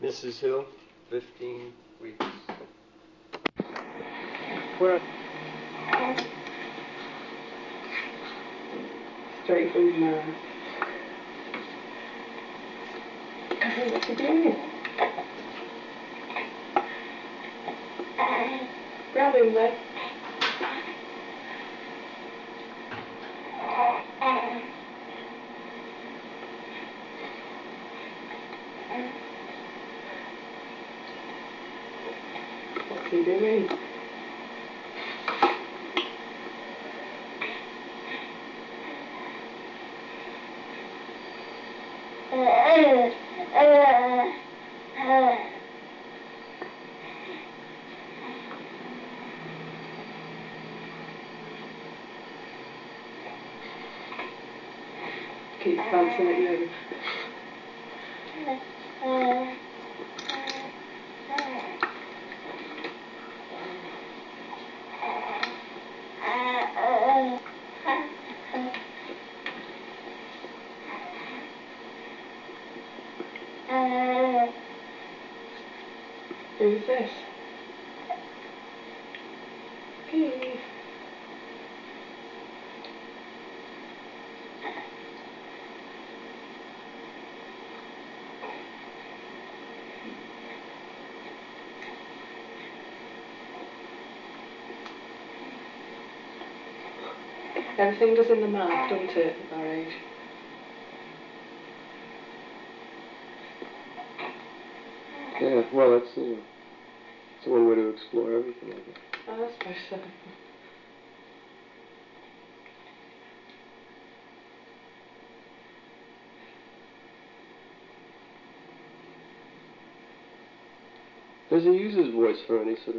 Mrs. Hill, 15 weeks. Where? Straight for his nose. What's he doing? Grab him then. What's he doing? Keeps dancing at you. Who's this? Keith. Everything does in the mouth, doesn't it, at our age? Yeah, well, that's one way to explore everything, I guess. I suppose so. Does he use his voice for any sort of,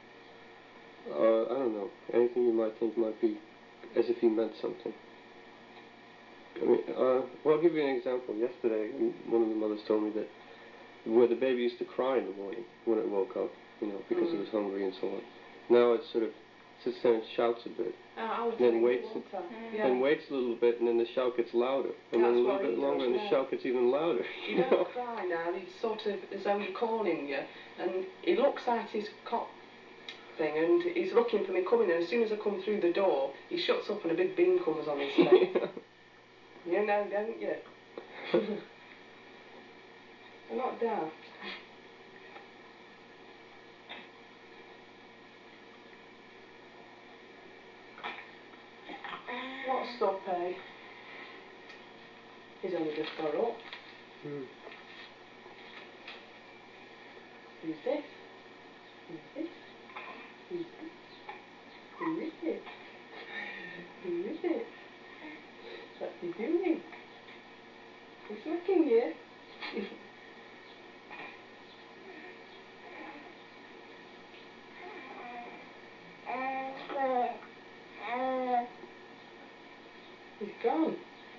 I don't know, anything you might think might be as if he meant something? I mean, well, I'll give you an example. Yesterday, one of the mothers told me that where the baby used to cry in the morning when it woke up, you know, because it was hungry and so on. Now it sort of sits there and shouts a bit, then waits, then waits a little bit, and then the shout gets louder, and then a little bit longer, and the shout gets even louder. He don't cry now. He's sort of as though he's calling you, and he looks at his cot thing, and he's looking for me coming. And as soon as I come through the door, he shuts up, and a big bean comes on his face. You know, don't you? I'm not daft. What's up, eh? He's only just got up. Who's this? Who's this? Who's this? Who is it? Who is it? What's he doing? He's looking you. He's gone.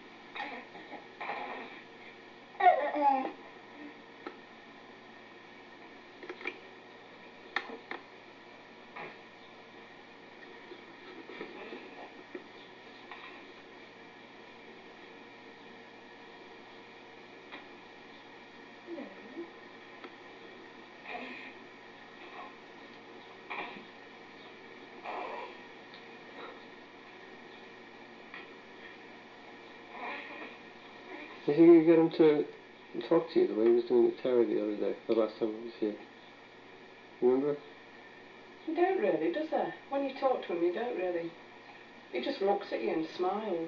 You think you could get him to talk to you the way he was doing with Terry the other day, the last time he was here? Remember? You don't really, does he? When you talk to him, you don't really. He just looks at you and smiles.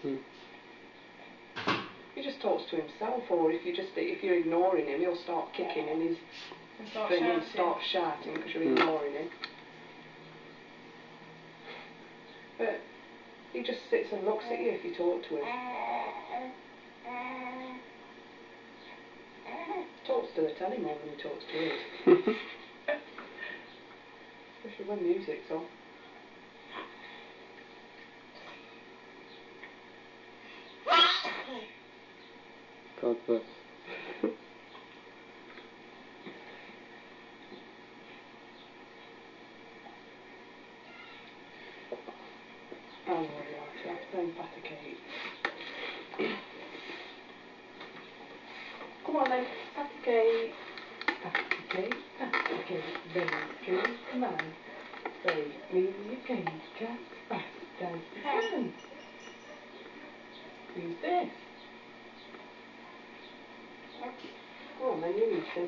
He just talks to himself, or if you're ignoring him, he'll start kicking in his thing and start shouting because you're ignoring him. But he just sits and looks at you if you talk to him. Talks to the telly more than he talks to us. Especially when music's on. God bless. Oh, well, yeah, I'll play Patty Cake. Come on then, Patty Cake. Who's this? Go on then, you eat him.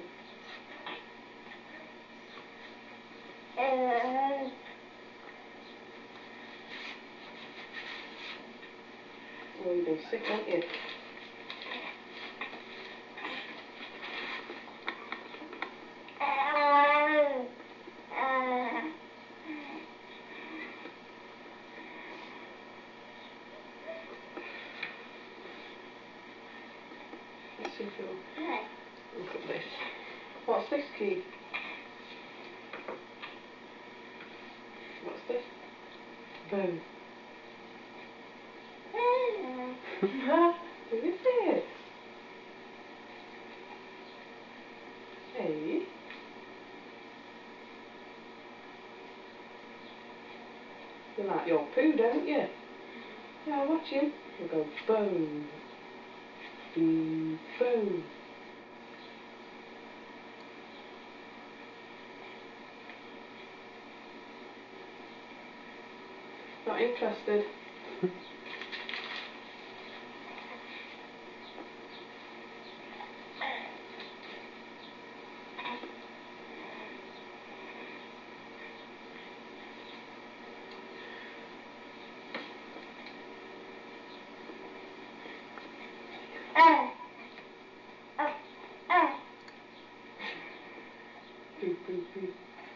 Oh, you've been sick, haven't you? Let's see if it'll look at this. What's this, Keith? What's this? Boo. Who is it? Hey? You like your poo, don't you? Yeah, watch him. He'll go boo. Boo. Boo. Not interested. Boo, boo, boo.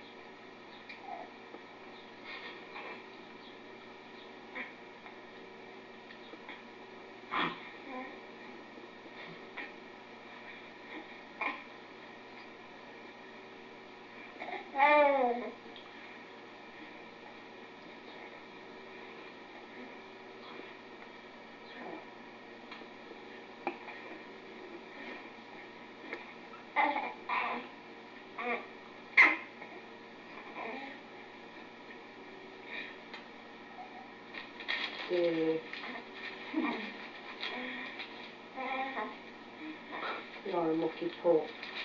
Yeah. You're a mucky pup.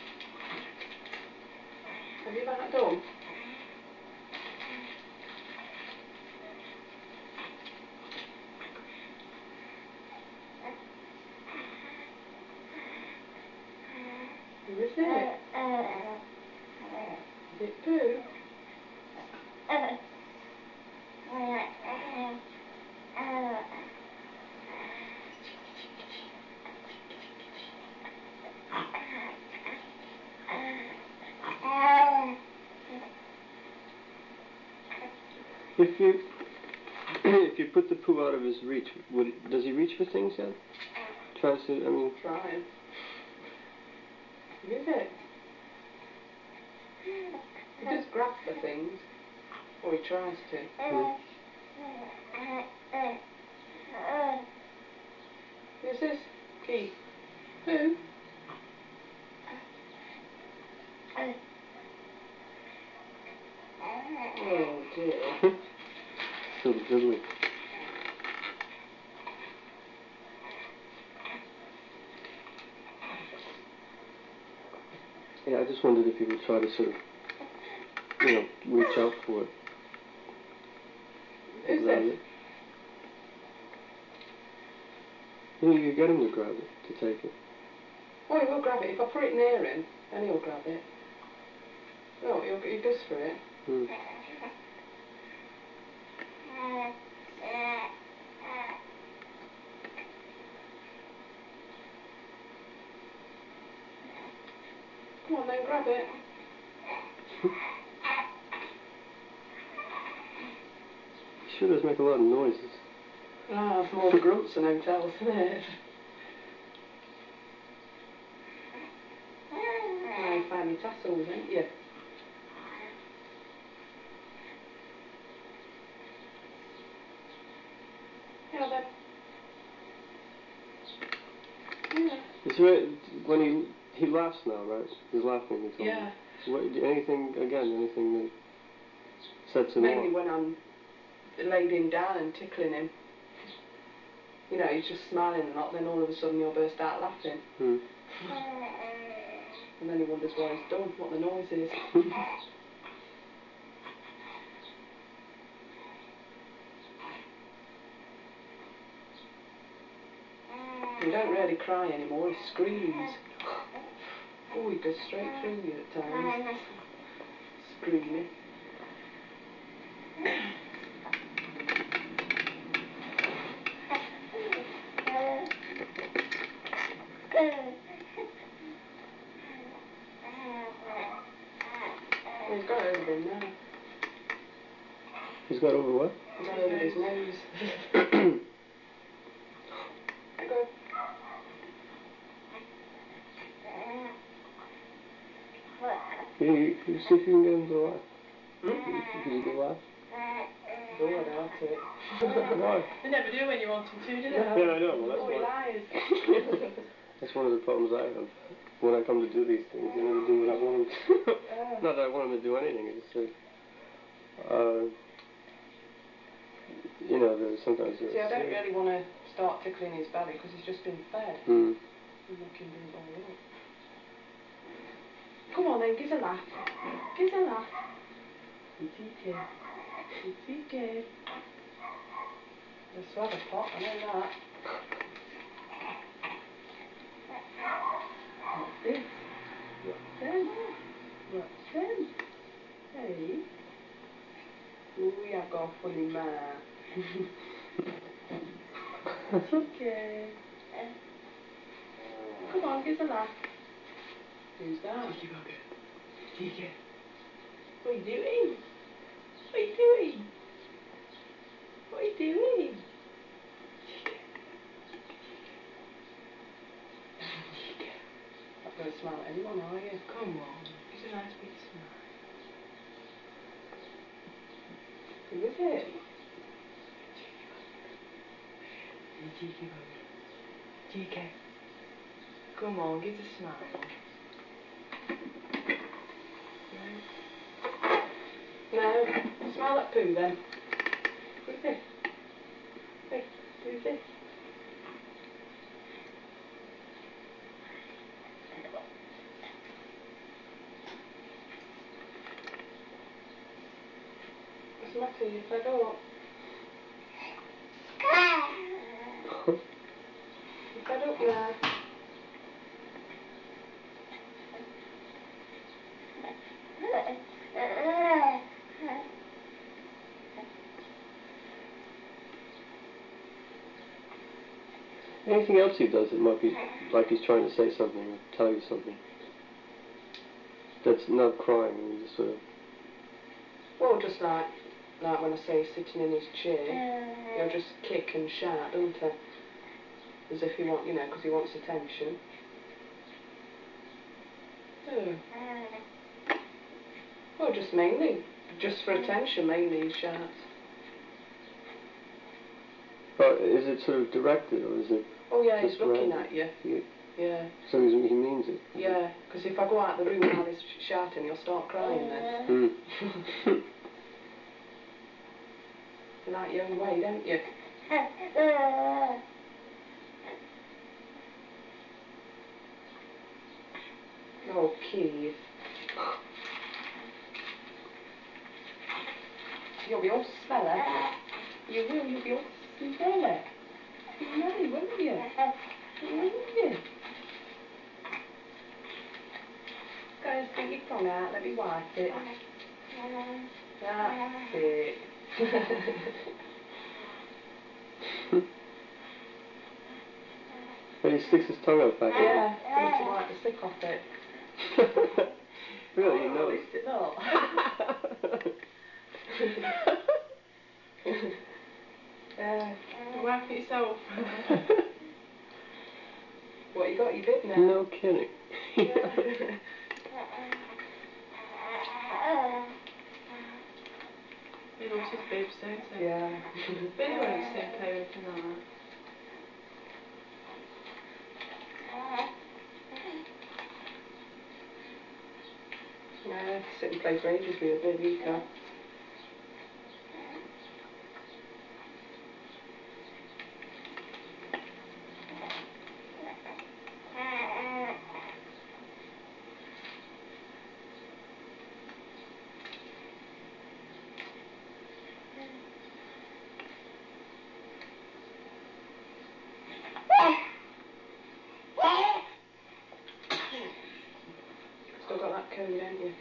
Have you that done? Who is it? Is it Pooh? If you if you put the poo out of his reach, does he reach for things yet? Tries to. I mean. Trying. Who is it? He does grab for things. Or he tries to. Who's this? Keith. Who? Oh dear. Still dribbling. Yeah, I just wondered if you would try to sort of, reach out for it. Who's this? You get him to grab it, to take it. Oh, he will grab it. If I put it near him, then he'll grab it. Oh, he goes for it. Come on then, grab it. Sure does make a lot of noises. Ah, it's more grunts than hotels, isn't it? Now you find your tassels, ain't you? Yeah, then. Yeah. Is there, when he laughs now, right? He's laughing, he told me. Yeah. Anything that sets him Mainly off? when I'm laid him down and tickling him. You know, he's just smiling a lot, then all of a sudden he'll burst out laughing. And then he wonders what he's done, what the noise is. He don't really cry anymore, he screams. Oh, he goes straight through you at times. Screaming. He's got it over him now. He's got over what? He's got over his nose. Go. Yeah, you see if you can get him to laugh. Hmm? Can you do laugh? Oh, I doubt it. Why? They never do when you want them to, do they? Yeah, I know. Well, that's Oh, he why. lies. That's one of the problems I have. When I come to do these things, they never do what I want them to. Not that I want them to do anything. It's just that, you know, sometimes they're See, I don't silly. really want to start tickling his belly because he's just been fed. Hmm. I'm looking it all up. Come on then, give a laugh. Give a laugh. It's okay. It's okay. Just swab a pot, I know that. What's this? What's them? What's them? Hey? Ooh, I've got a funny mouth. It's okay. Come on, give a laugh. Who's that? Cheeky bugger. Cheeky. What are you doing? What are you doing? What are you doing? Cheeky. Cheeky. Not going to smile at anyone, are you? Come on. It's a nice big smile. Who is it? Cheeky bugger. Cheeky. Come on, give us a smile. No. Smile at Pooh then. Who's this? Hey, who's this? What's the matter? You fed up? You fed up now? Anything else he does, it might be like he's trying to say something or tell you something. That's not crying, and you just sort of... Well, just like when I say he's sitting in his chair, he'll just kick and shout, don't he? As if he want, because he wants attention. Oh. Well, just for attention, mainly he shouts. is it sort of directed, or is it... Oh yeah, just he's looking random? at you. Yeah. So he means it? Yeah, because if I go out the room while he's shouting, he'll start crying then. You like your own way, don't you? Oh, Keith. You'll be all smelly. You will, you'll be all smelly. Smelly, won't you? Won't you? Go, stick your tongue out, let me wipe it. That's it. And he sticks his tongue out back. Yeah, to wipe the sick off it. Really, he knows. At least it not. Wipe it yourself. What, you got your bib now? No kidding. Yeah. He loves his bibs, don't he? Yeah. But he won't say play or anything like that. Yeah, sit and play for ages with your bib, you can. code, ain't you?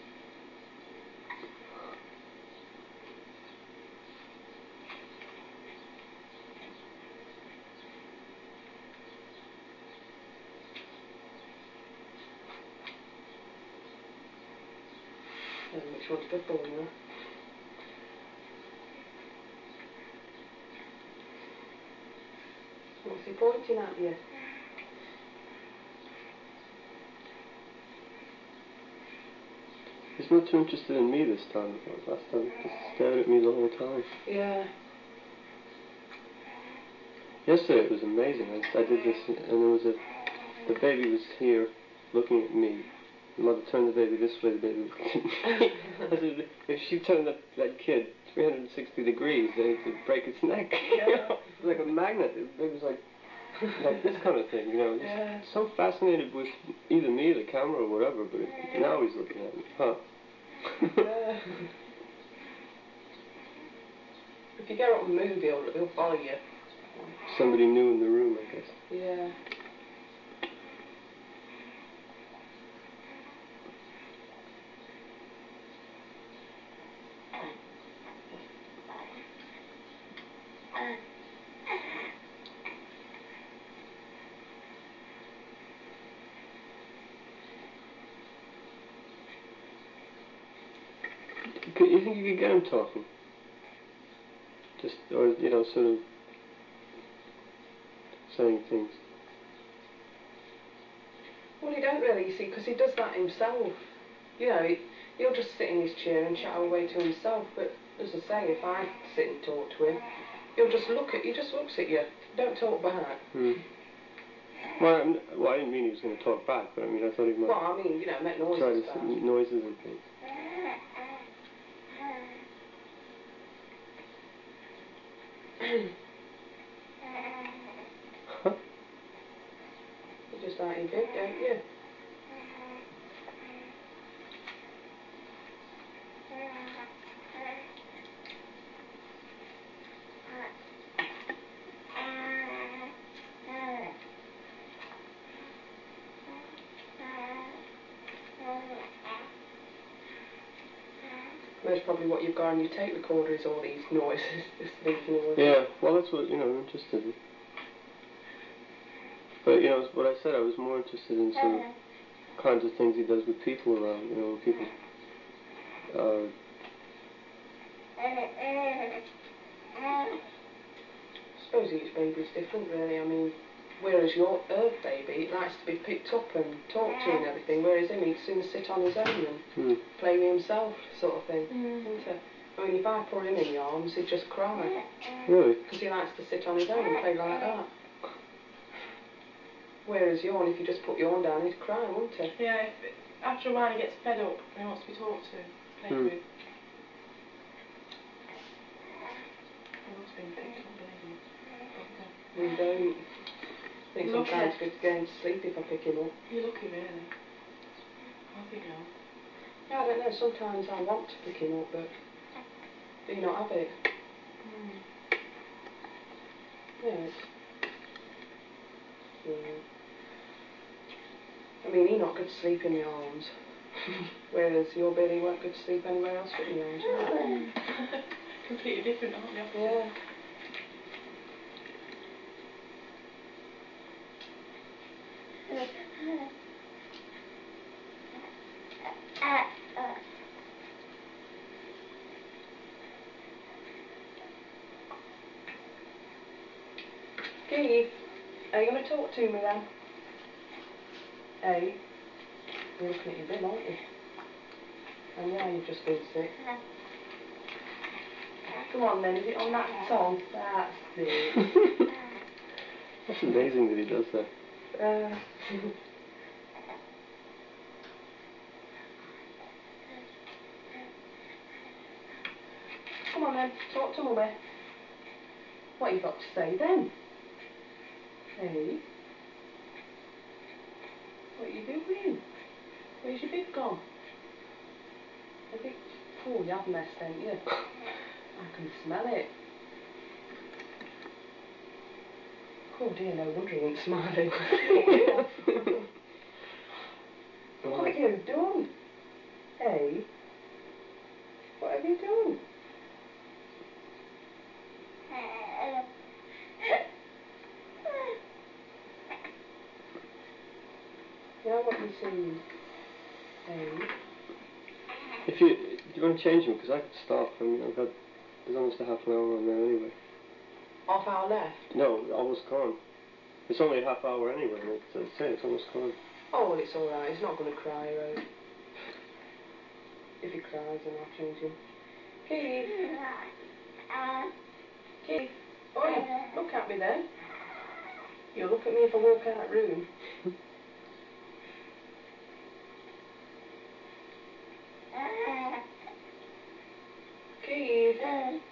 Which one's good for you? What's he pointing at you? He's not too interested in me this time. Last time he just stared at me the whole time. Yeah. Yesterday it was amazing. I did this, and there was the baby was here looking at me. The mother turned the baby this way, the baby looked at me. I said, if she turned that kid 360 degrees, then it would break its neck. Yeah. It was like a magnet. It was like this kind of thing, you know. Yeah. So fascinated with either me, the camera, or whatever, but now he's looking at me. Huh. Yeah. If you get up and move, he'll follow you. Somebody new in the room, I guess. Yeah. You think you could get him talking? Just, or, you know, sort of saying things. Well, he don't really, you see, because he does that himself. You know, he'll just sit in his chair and chat away to himself. But as I say, if I sit and talk to him, he just looks at you. Don't talk back. Hmm. Well, I didn't mean he was going to talk back, but I mean, I thought he might. Well, I mean, you know, make noises. Try to back. noises and things. Huh? You just like him big, don't you? That's probably what you've got on your tape recorder is all these noises, this sleepy noises. Yeah, well, that's what, you know, I'm interested in. But, you know, what I said, I was more interested in sort of kinds of things he does with people around, you know, people. I suppose each baby's different, really. I mean, whereas your Earth baby, it likes to be picked up and talked to and everything, whereas him, he'd sooner sit on his own and play with himself, sort of thing, isn't it? I mean, if I put him in the arms, he'd just cry. Really? Because he likes to sit on his own and play like that. Whereas Yorn, if you just put Yorn down, he'd cry, wouldn't he? Yeah, after a while he gets fed up and he wants to be talked to, played with. He loves being picked up, baby. We don't. I think Look sometimes at- it's going to sleep if I pick him up. You're lucky, really. Off you go. Yeah, I don't know, sometimes I want to pick him up, but do you not have it? Yes. Yeah. I mean, he not good to sleep in the arms. Whereas your Billy won't good to sleep anywhere else but in the arms. Completely different, aren't we? Yeah. Keith, are you going to talk to me then? Hey, you're looking at your bill, aren't you? And yeah, you've just been sick. Come on then, is it on that song? That's it. That's amazing that he does that. Come on then, talk to Mummy. What you got to say then? Hey? What are you doing? Where's your bib gone? I think, oh, you have messed, ain't you? I can smell it. Oh dear, no wonder he ain't smiling. What have you done? Hey, what have you done? Now what you see? Hey. Do you want to change them? Because I could stop. I mean, there's almost a half an hour on there anyway. Half hour left? No, almost gone. It's only a half hour anyway, and it's almost gone. Oh, well, it's alright. He's not going to cry, Rose. If he cries, then I'll change him. Keith! Keith! Oi, look at me then. You'll look at me if I walk out of the room. Keith!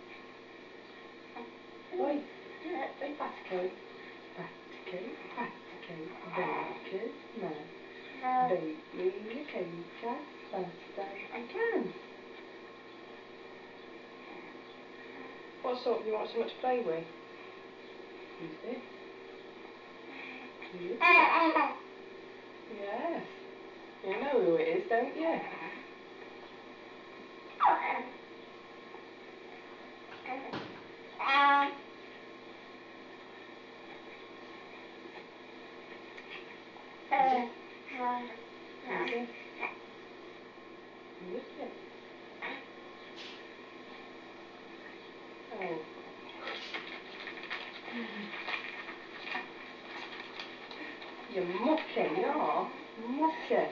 Oi! Say Patico. Patico, Patico, bacon, man. Bake me a cake as fast as I can. What's up? You want something to play with? Who's this? Who is it? Yes. You know who it is, don't you? Who is it? Oh. You mucky, you are. Mucky.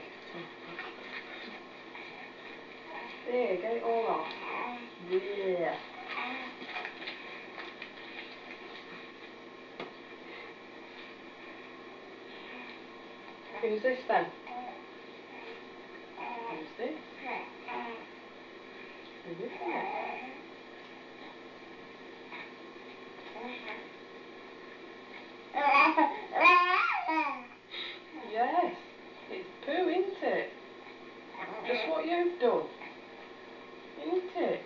There, get it all off. Yeah. Who's this then? Who's this? Who is it? Yes. It's poo, isn't it? Just what you've done. Isn't it?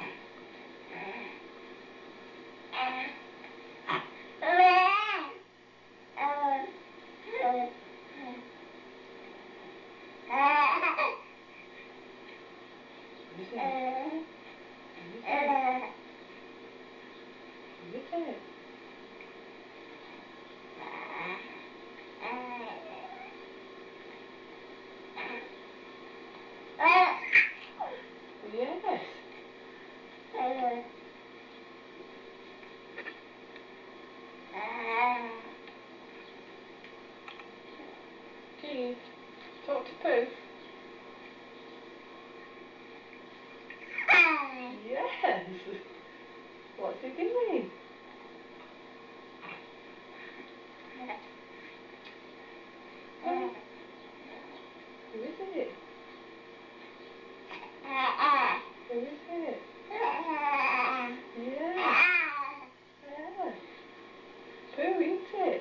Who is it? Who is it? Who is it? Yes. Keith, talk to Pooh. Yes. What's he doing? Who is it? Who is it? Yeah. Yeah. Pooh, isn't it?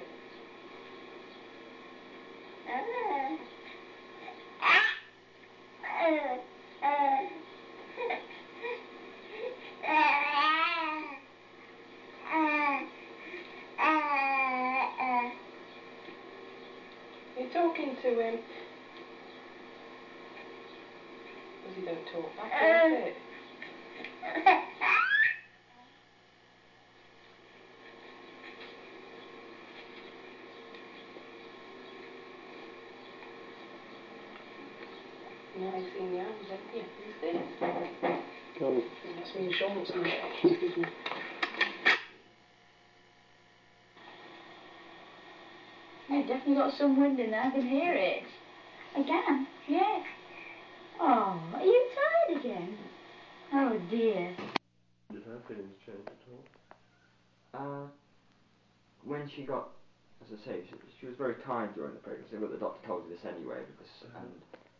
You're talking to him. Because he don't talk back, is it? Now you've seen the arms, haven't you? Who's this? Oh. That's me insurance now. Excuse me. Yeah, definitely got some wind in there. I can hear it. I can, yes. Oh, are you tired again? Oh, dear. Did her feelings change at all? When she got, as I say, she was very tired during the pregnancy, but the doctor told you this anyway, because